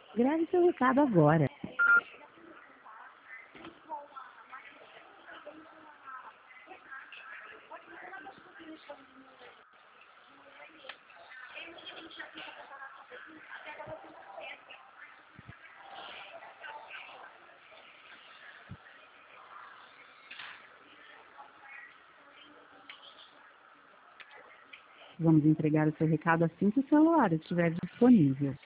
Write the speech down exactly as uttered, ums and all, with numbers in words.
Grave seu recado agora. Vamos entregar o seu recado assim que o celular estiver disponível.